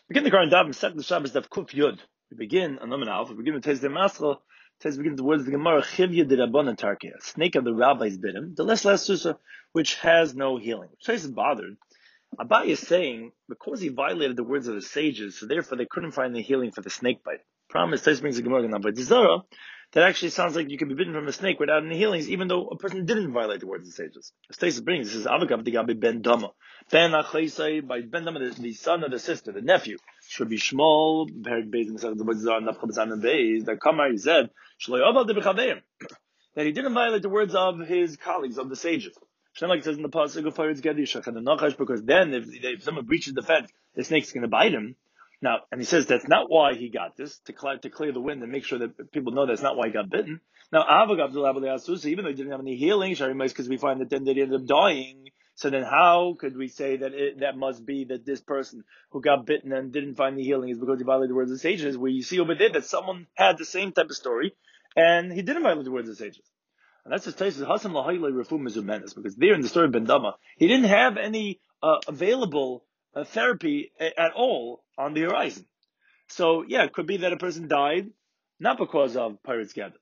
Begin the current daf, Masech the Shabbos daf Kuf Yud. We begin on Nomen Alpha. We begin with Tez de Mascha. Tez begins the words of the Gemara Chivya de Rabbanan Tarkia. Snake of the rabbis bit him. The less susa, which has no healing. Which Tez is bothered. Abai is saying because he violated the words of the sages, so therefore they couldn't find the healing for the snake bite. Promise Tez brings the Gemara on Abai Dizara. That actually sounds like you can be bitten from a snake without any healings, even though a person didn't violate the words of the sages. As Tez brings, this is Avagav the Gabi Ben Dama. Ben Achaisai by Ben Dama, the son of the sister, the nephew. Should be Shmuel, Perik Beis Masech the Bodzar Nafcha B'Zan and Beis. That Kamar he said Shloi Aval de B'Chaveim, that he didn't violate the words of his colleagues, of the sages. Like it says in the pasuk of Farid Gedishach and the Nachash, because then if someone breaches the fence, the snake's going to bite him. Now, and he says that's not why he got this, to clear the wind and make sure that people know that's not why he got bitten. Now, Avagav Asusa, even though he didn't have any healing, because we find that then they ended up dying. So then how could we say that that must be that this person who got bitten and didn't find the healing is because he violated the words of the sages? Where you see over there that someone had the same type of story and he didn't violate the words of the sages. And that's his taste, Hasam Lahayle Refu Mizumenes, because there in the story of Ben Dama, he didn't have any available therapy at all on the horizon. So yeah, it could be that a person died not because of pirates gathered.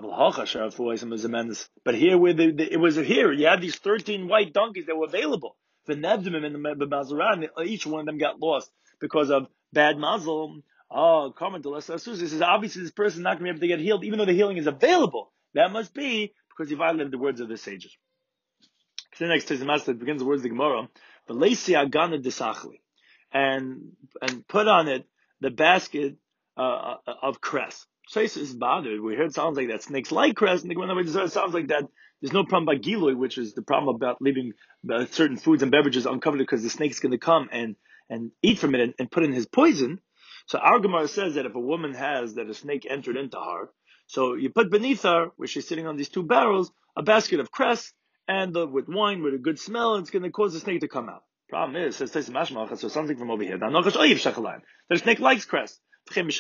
But here, it was here, you had these 13 white donkeys that were available. Each one of them got lost because of bad mazel. Oh, comment to Lesa He says, obviously this person is not going to be able to get healed, even though the healing is available. That must be because he violated the words of the sages. The next Master begins the words of the Gemara, and put on it the basket of cress. Shais is bothered. We heard it sounds like that snakes like cress, and the Gemara sounds like that. There's no problem about gilui, which is the problem about leaving certain foods and beverages uncovered because the snake's going to come and eat from it and put in his poison. So our Gemara says that if a woman has that a snake entered into her, so you put beneath her, where she's sitting on these two barrels, a basket of cress, and with wine with a good smell, and it's going to cause the snake to come out. Problem is, says so something from over here. The snake likes cress. There's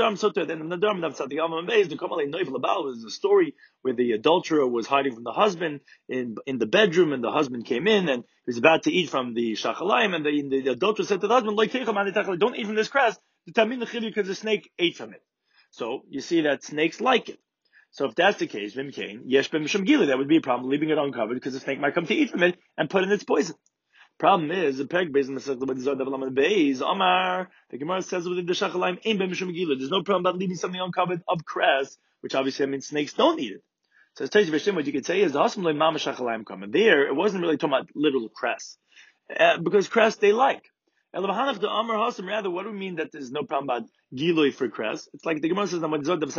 a story where the adulterer was hiding from the husband in the bedroom, and the husband came in and he was about to eat from the shachalayim, and the adulterer said to the husband, don't eat from this cress, because the snake ate from it. So you see that snakes like it. So if that's the case, that would be a problem, leaving it uncovered, because the snake might come to eat from it and put in its poison. Problem is, the Perek Beis Masech the Omar, the Gemara says within the Shachalayim, there's no problem about leaving something uncovered of cress, which obviously means snakes don't eat it. So it's Teish what you could say is the Hasam Mama Shachalayim coming. There, it wasn't really talking about literal cress, because cress they like. Rather, what do we mean that there's no problem about gilui for cress? It's like the Gemara says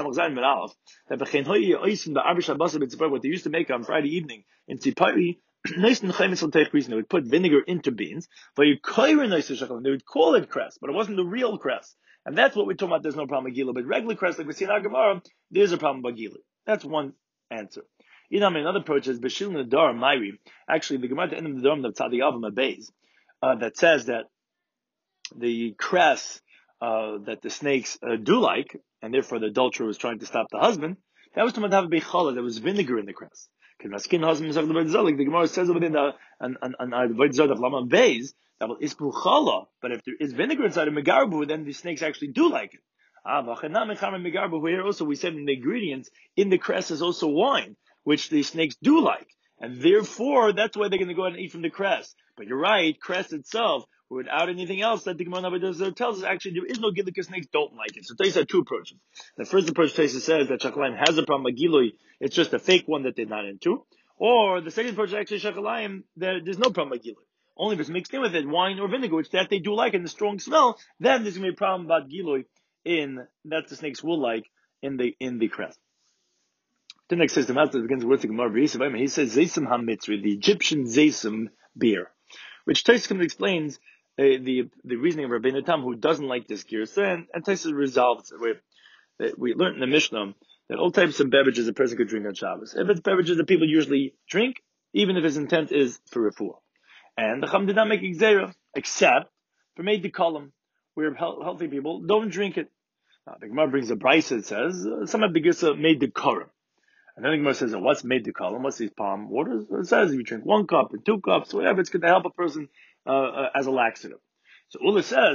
that what they used to make on Friday evening in Tzipari, they would put vinegar into beans, but they would call it cress, but it wasn't the real cress. And that's what we're talking about, there's no problem with gilui. But regular cress, like we see in our Gemara, there's a problem about gilui. That's one answer. Another approach is Bashil Nadar Mairi. Actually, the Gemara at the end of the Dom of Tzadi Alvam Abayz, that says that the cress that the snakes do like, and therefore the adulterer was trying to stop the husband, that was to have a bechala, there was vinegar in the cress. Because the Gemara says within the Vodzad of Lama Beis, that is buchala, but if there is vinegar inside of megarbu, then the snakes actually do like it. Here also we said in the ingredients, in the cress is also wine, which the snakes do like. And therefore, that's why they're going to go ahead and eat from the cress. But you're right, cress itself, without anything else that the Gemara tells us, actually there is no gilui because snakes don't like it. So Taisa had two approaches. The first approach, Taisa says that Shachalayim has a problem with gilui, it's just a fake one that they're not into. Or the second approach, actually Shachalayim, there's no problem with gilui. Only if it's mixed in with it, wine or vinegar, which that they do like, and the strong smell, then there's going to be a problem about gilui that the snakes will like in the cress. The next system after begins with the Gemara. He says Zaysim HaMitzri, the Egyptian Zaysim beer, which Tosfos explains the reasoning of Rabbeinu Tam, who doesn't like this girsa, and Tosfos resolves it. We learned in the Mishnah that all types of beverages a person could drink on Shabbos. If it's beverages that people usually drink, even if his intent is for refuah. And the Chum did not make Xera, except for made the column, where healthy people don't drink it. Now, the Gemara brings a brisa that says some of the girsa made the korim. And then the Gemara says, what's made the column? What's these palm waters? It says you drink 1 cup or 2 cups, whatever, it's going to help a person as a laxative. So Ula says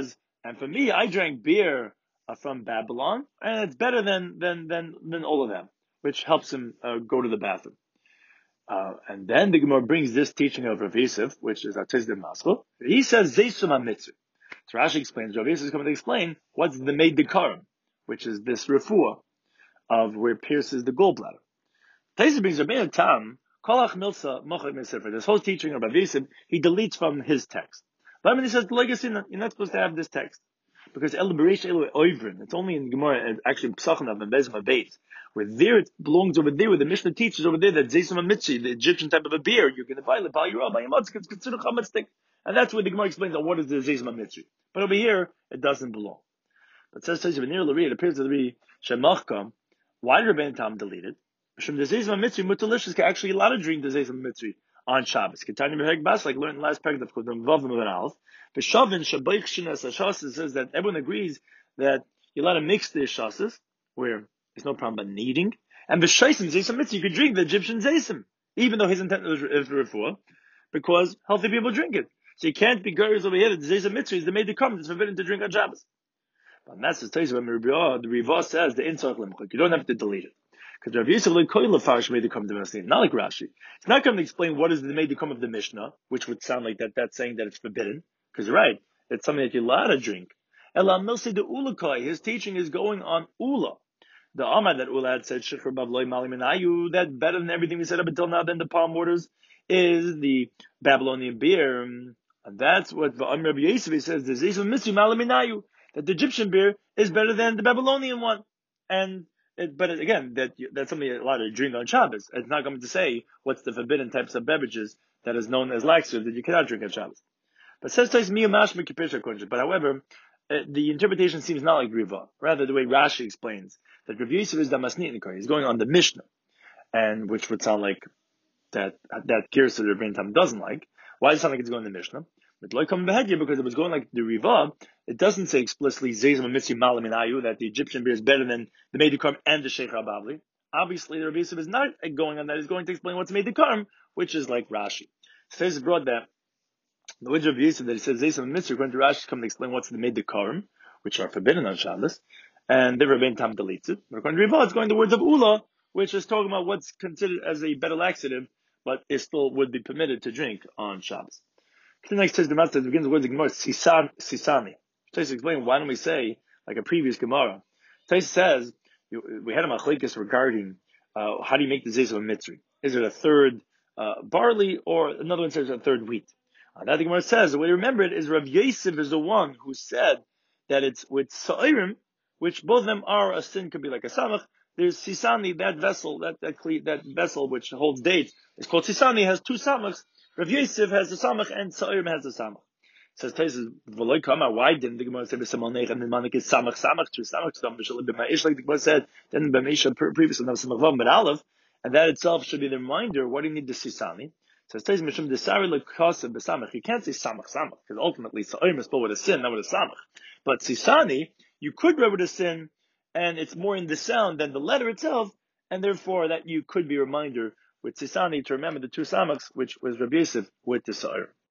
And for me, I drank beer from Babylon, and it's better than all of them, which helps him go to the bathroom. And then the Gemara brings this teaching of Rav Yosef, which is Atziz de Maskell. He says Zeisum HaMitzvah. So Rashi explains, Rav Yosef is coming to explain what's the Meid Dikarim, which is this refuah of where it pierces the gallbladder. Taisa brings Rabbeinu Tam, Kolach Milsa Mochad Mesefer. This whole teaching of Rav Yosef, he deletes from his text. But he says, you're not supposed to have this text. Because El Bereish Elu Oivrin, it's only in Gemara, actually Psachim of Bezim Beis, where there it belongs over there, where the Mishnah teaches over there that Zeisam HaMitzvah, the Egyptian type of a beer, you're going to buy it, buy your rabbi, it's considered chametz. And that's where the Gemara explains what is the Zeisam HaMitzvah. But over here, it doesn't belong. But it says it appears to be Shemachkam. Why did Rabbeinu Tam delete it? Shem the Zeisam HaMitzvah, Mutalishis can actually allowed to drink the Zeisam HaMitzvah on Shabbos. Ketani Meheg Bas, like learned in the last paragraph called the Mvavim of an Aleph. B'Shavin Shabayich Shinas Hashasas says that everyone agrees that you're allowed to mix the Hashasas, where there's no problem about kneading. And B'Shaisim Zeisam HaMitzvah, you could drink the Egyptian Zeisim, even though his intent is refuah, because healthy people drink it. So you can't be girls over here that the Zeisam HaMitzvah is the made to come, it's forbidden to drink on Shabbos. But that's the Taisa when the Riva says the Insach Lemchuk, you don't have to delete it. Because Rav Yosef like Koil Lefarish made the come to Maslim, not like Rashi. It's not going to explain what is the made to come of the Mishnah, which would sound like that's saying that it's forbidden. Because you're right, it's something that you're allowed to drink. Elam Milsi de Ulakai, his teaching is going on Ula. The Amar that Ula had said, Shechur Bavloi Mali Minayu, that better than everything we said up until now, than the palm waters, is the Babylonian beer. And that's what the Amr Rav Yosef says, the Zeisam Mitzi Mali Minayu, that the Egyptian beer is better than the Babylonian one. But again, that's something you're allowed to drink on Shabbos. It's not going to say what's the forbidden types of beverages that is known as laxative that you cannot drink on Shabbos. But says But however, the interpretation seems not like Riva. Rather, the way Rashi explains that Rav Yosef is Damasnitnikar. He's going on the Mishnah, and which would sound like that Girsa the Rebbeinu Tam doesn't like. Why does it sound like it's going to the Mishnah? Because it was going like the Riva, it doesn't say explicitly Zeizam HaMitzvah Malam Ayu that the Egyptian beer is better than the Meid Karm and the Sheikh Hababli. Obviously, the Rav Yosef is not going on that. He's going to explain what's Meid Karm, which is like Rashi. So it's brought that the words of Rav Yosef that he says Zeizam HaMitzvah, according to Rashi, come to explain what's the Meid Karm, which are forbidden on Shabbos, and the Rebbeinu Tam deletes it. But according to Riva, it's going to the words of Ula, which is talking about what's considered as a better laxative, but it still would be permitted to drink on Shabbos. The next says the Master begins the words of Gemara Sisani. Taisa explain why don't we say like a previous Gemara. Taisa says we had a machlekes regarding how do you make the zeis of a mitzri? Is it a third barley or another one says a third wheat? That the Gemara says the way to remember it is Rav Yosef is the one who said that it's with sa'irim, which both of them are a sin, could be like a samach. There's Sisani, that vessel, that vessel which holds dates, is called Sisani, has two samachs. Rav Yosef has the samach and Sa'irim has the samach. Says Taisus, V'loi Kama, why didn't the Gemara say B'Samonech and the Manik is samach two samachs, like the Gemara said, then B'Meisha previously, now Samach Vav, but Aleph, and that itself should be the reminder, what do you need the Sisani? Says Taisus, Mishum, the Sari Lekasa B'Samach, you can't say samach, because ultimately Sa'irim is spelled with a sin, not with a samach. But Sisani, you could read with a sin, and it's more in the sound than the letter itself, and therefore that you could be a reminder with Sisani to remember the two samachs, which was Rabbi Yosef with the Sa'ir.